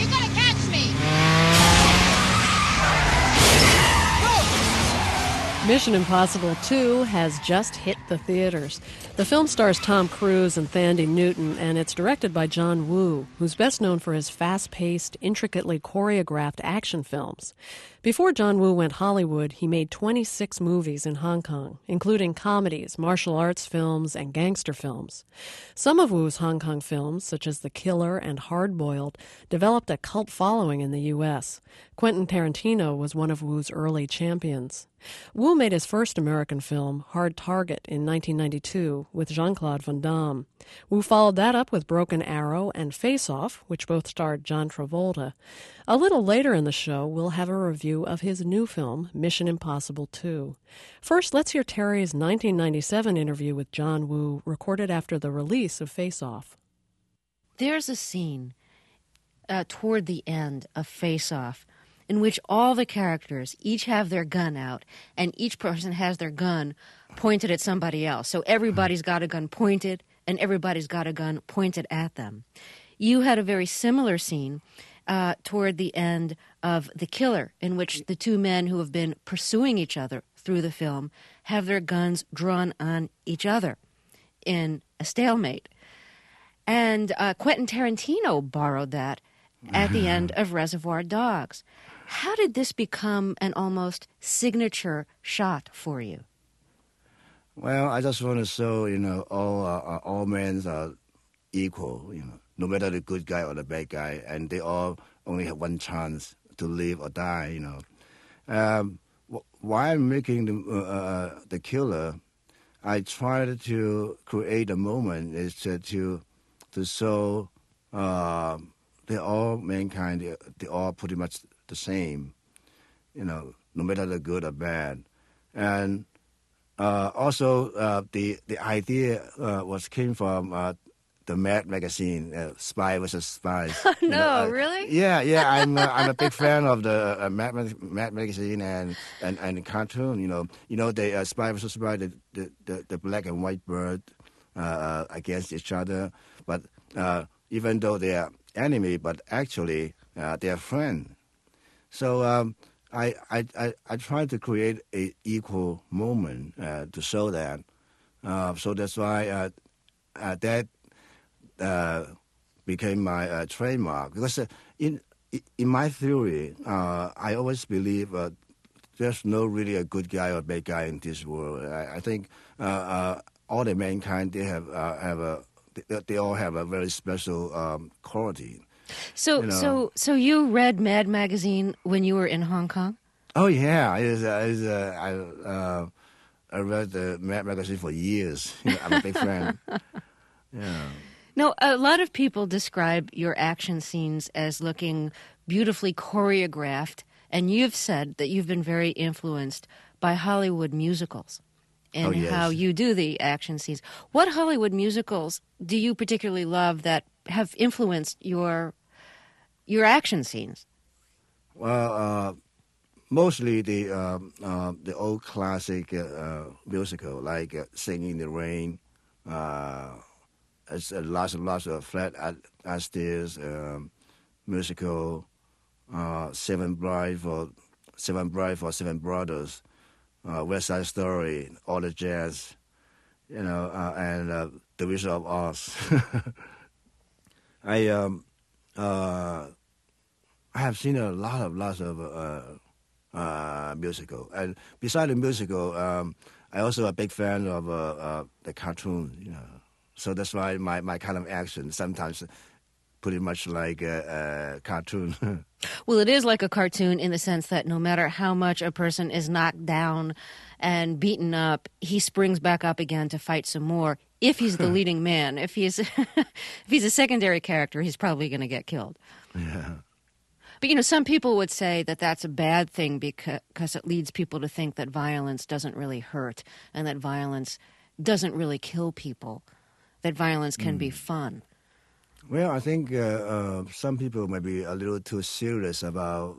You're gonna catch me! Mission Impossible 2 has just hit the theaters. The film stars Tom Cruise and Thandie Newton, and it's directed by John Woo, who's best known for his fast-paced, intricately choreographed action films. Before John Woo went Hollywood, he made 26 movies in Hong Kong, including comedies, martial arts films, and gangster films. Some of Woo's Hong Kong films, such as The Killer and Hard Boiled, developed a cult following in the U.S. Quentin Tarantino was one of Woo's early champions. Woo made his first American film, Hard Target, in 1992 with Jean-Claude Van Damme. Woo followed that up with Broken Arrow and Face Off, which both starred John Travolta. A little later in the show, we'll have a review of his new film, Mission Impossible 2. First, let's hear Terry's 1997 interview with John Woo, recorded after the release of Face Off. There's a scene toward the end of Face Off in which all the characters each have their gun out, and each person has their gun pointed at somebody else. So everybody's got a gun pointed, and everybody's got a gun pointed at them. You had a very similar scene toward the end of The Killer, in which the two men who have been pursuing each other through the film have their guns drawn on each other in a stalemate. And Quentin Tarantino borrowed that at the end of Reservoir Dogs. How did this become an almost signature shot for you? Well, I just want to show, all men are equal, no matter the good guy or the bad guy, and they all only have one chance to live or die, While I'm making the Killer, I tried to create a moment is to show they're all mankind, they're all pretty much the same, no matter the good or bad. And also the idea came from the Mad magazine, Spy vs. Spies. Oh, no, really? Yeah. I'm a big fan of the Mad magazine and cartoon. The Spy vs. Spy, the black and white bird against each other, but even though they are enemy, but actually they are friends. So I tried to create a equal moment to show that. So that's why that became my trademark. Because in my theory, I always believe there's no really a good guy or bad guy in this world. I think all the mankind, they all have a very special quality. So you read Mad magazine when you were in Hong Kong? Oh yeah, I read the Mad magazine for years. I'm a big fan. Yeah. No, a lot of people describe your action scenes as looking beautifully choreographed, and you've said that you've been very influenced by Hollywood musicals and how you do the action scenes. What Hollywood musicals do you particularly love that have influenced your action scenes? Well, mostly the old classic musical, like Singing in the Rain. It's lots of Fred Astaire musical, Seven Bride for Seven Brothers, West Side Story, all the jazz, and The Wizard of Oz. I have seen lots of musical, and besides the musical, I also a big fan of the cartoon. So that's why my kind of action sometimes pretty much like a cartoon. Well, it is like a cartoon in the sense that no matter how much a person is knocked down and beaten up, he springs back up again to fight some more. If he's the leading man, if he's a secondary character, he's probably going to get killed. Yeah. But, some people would say that that's a bad thing because it leads people to think that violence doesn't really hurt and that violence doesn't really kill people, that violence can be fun. Well, I think some people may be a little too serious about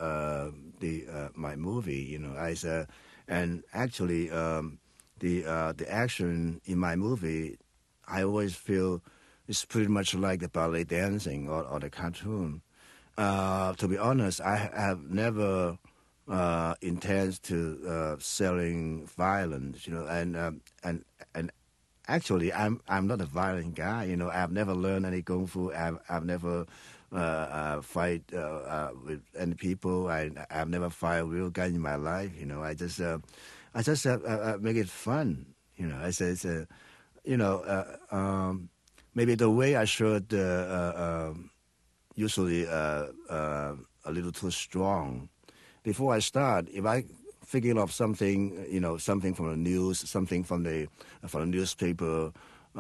my movie, and actually the action in my movie, I always feel it's pretty much like the ballet dancing or the cartoon. to be honest, I have never intends to selling violence, and actually, I'm not a violent guy. I've never learned any kung fu. I've never fight with any people. I've never fired a real gun in my life. I just make it fun. I say it's maybe the way I should usually a little too strong. Before I start, if I figure out something, something from the news, something from the newspaper,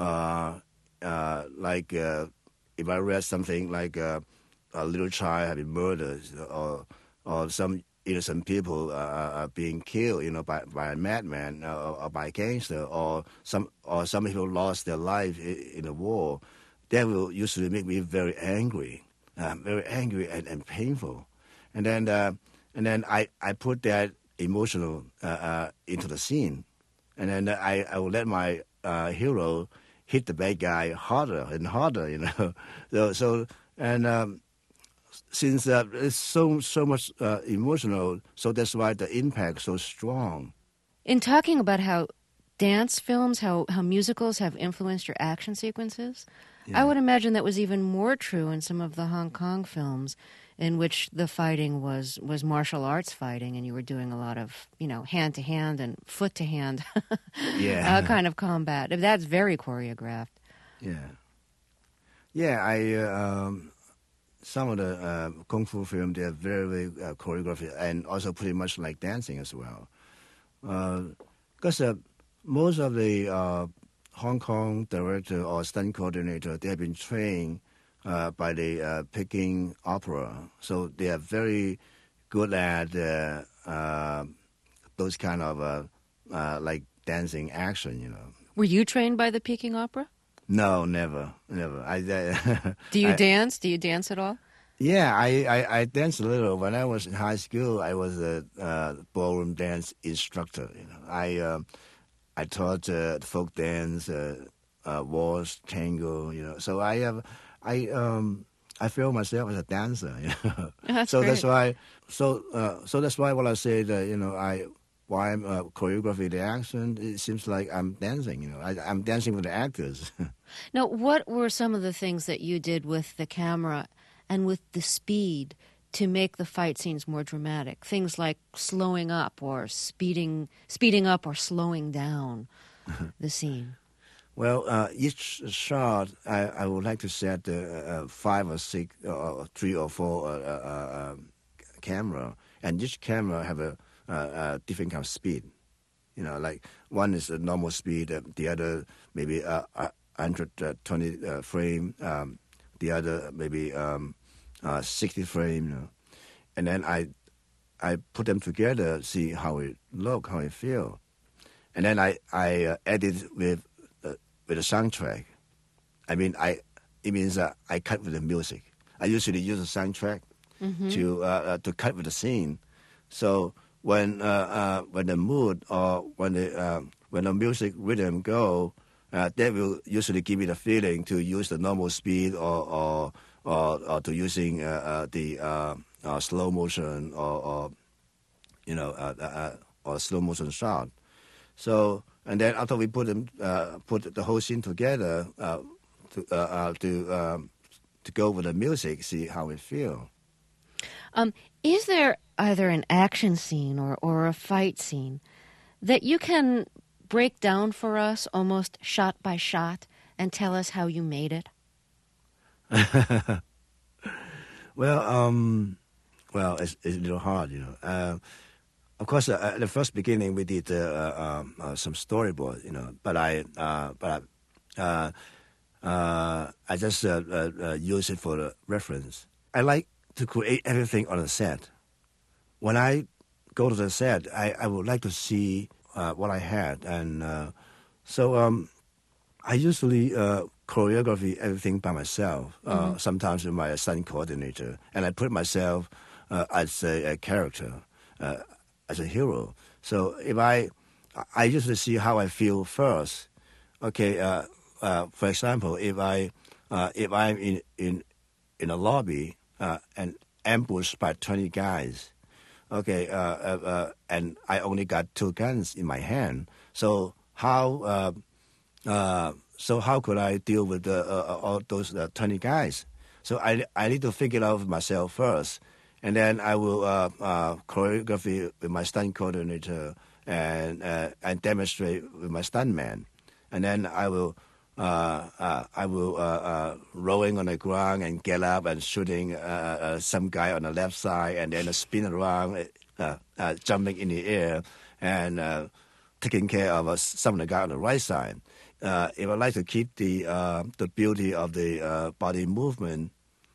like if I read something like a little child have been murdered, or some innocent people are being killed, by a madman or by a gangster, or some people lost their life in a war, that will usually make me very angry and painful, and then I put that emotional into the scene, and then I will let my hero hit the bad guy harder and harder, So since it's so much emotional, so that's why the impact so strong. In talking about how dance films, how musicals have influenced your action sequences, I would imagine that was even more true in some of the Hong Kong films, in which the fighting was martial arts fighting, and you were doing a lot of, hand-to-hand and foot-to-hand kind of combat. That's very choreographed. Some of the kung fu films, they're very, very choreographed, and also pretty much like dancing as well. Because most of the Hong Kong director or stunt coordinator, they have been trained by the Peking Opera, so they are very good at those kind of like dancing action. Were you trained by the Peking Opera? No, never. Do you dance? Do you dance at all? Yeah, I danced a little. When I was in high school, I was a ballroom dance instructor. I taught folk dance, waltz, tango. So I feel myself as a dancer. That's so great. that's why. So that's why when I say that why I'm choreography the action, it seems like I'm dancing. I'm dancing with the actors. Now, what were some of the things that you did with the camera and with the speed to make the fight scenes more dramatic? Things like slowing up or speeding up or slowing down the scene. Well, each shot, I would like to set 5 or 6 or 3 or 4 camera, and each camera have a different kind of speed. Like one is a normal speed, the other maybe 120 frame, the other maybe 60 frame. And then I put them together, see how it look, how it feel, and then I edit with a soundtrack. I mean, it means I cut with the music. I usually use a soundtrack to cut with the scene. So when the mood or when the music rhythm go, that will usually give me the feeling to use the normal speed or to using the slow motion or slow motion shot. So and then after we put the whole scene together to go with the music, see how it feel. Is there either an action scene or a fight scene that you can break down for us almost shot by shot and tell us how you made it? Well, it's a little hard, Of course, at the first beginning we did some storyboard, but I just use it for the reference. I like to create everything on the set. When I go to the set, I would like to see what I had, and so I usually choreography everything by myself. Sometimes with my stunt coordinator, and I put myself as a character, as a hero. So if I usually see how I feel first. Okay, for example, if I'm in a lobby and ambushed by 20 guys. Okay, and I only got 2 guns in my hand. So how could I deal with all those 20 guys? So I need to figure it out myself first, and then I will choreography with my stunt coordinator and demonstrate with my stuntman, and then I will rolling on the ground and get up and shooting some guy on the left side, and then spin around, jumping in the air, and taking care of some of the guy on the right side. If I like to keep the beauty of the body movement,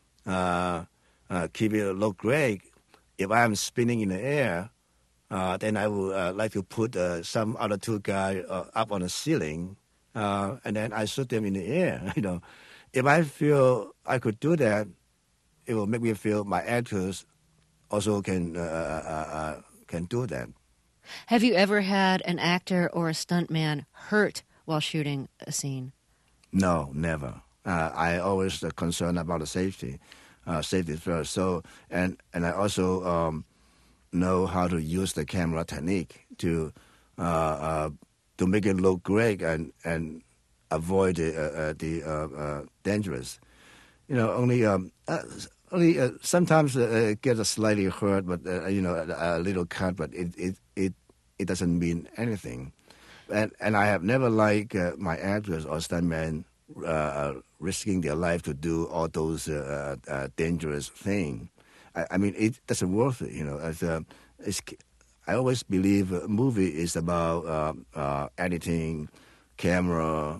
keep it look great, if I'm spinning in the air, then I would like to put some other 2 guys up on the ceiling, and then I shoot them in the air. If I feel I could do that, it will make me feel my actors also can do that. Have you ever had an actor or a stuntman hurt while shooting a scene? No, never. I always concerned about the safety first. So, and I also know how to use the camera technique to make it look great and avoid the dangerous. Only sometimes get a slightly hurt, but a little cut, but it doesn't mean anything. And I have never liked my actors or stuntmen risking their life to do all those dangerous things. I mean, it doesn't worth it. I always believe a movie is about editing, camera,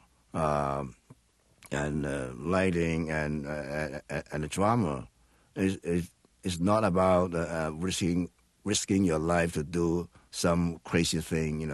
and lighting, and the drama. It's not about risking your life to do some crazy thing.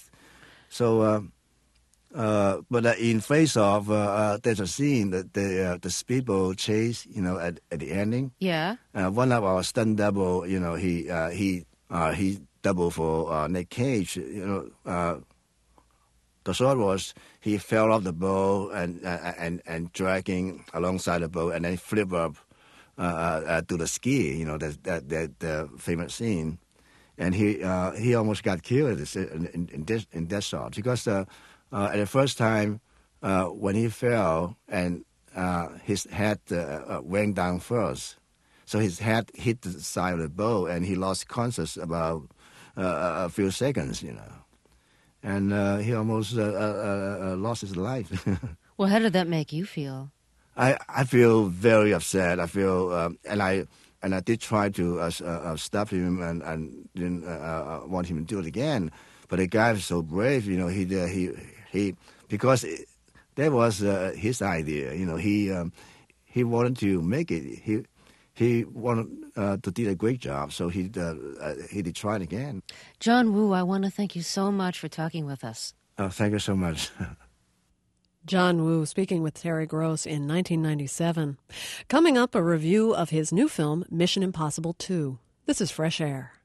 But in Face Off, there's a scene that the speedboat chase, at the ending. Yeah. One of our stunt double, he double for Nick Cage. The shot was he fell off the boat and dragging alongside the boat, and then flip up to the ski. That famous scene, and he almost got killed in that shot because at the first time when he fell and his head went down first, so his head hit the side of the boat and he lost consciousness about a few seconds, and he almost lost his life. Well, how did that make you feel? I feel very upset. I feel and I did try to stop him and didn't want him to do it again. But the guy was so brave, he because that was his idea. He wanted to make it. He wanted to do a great job, so he did try it again. John Woo, I want to thank you so much for talking with us. Thank you so much. John Woo speaking with Terry Gross in 1997. Coming up, a review of his new film, Mission Impossible 2. This is Fresh Air.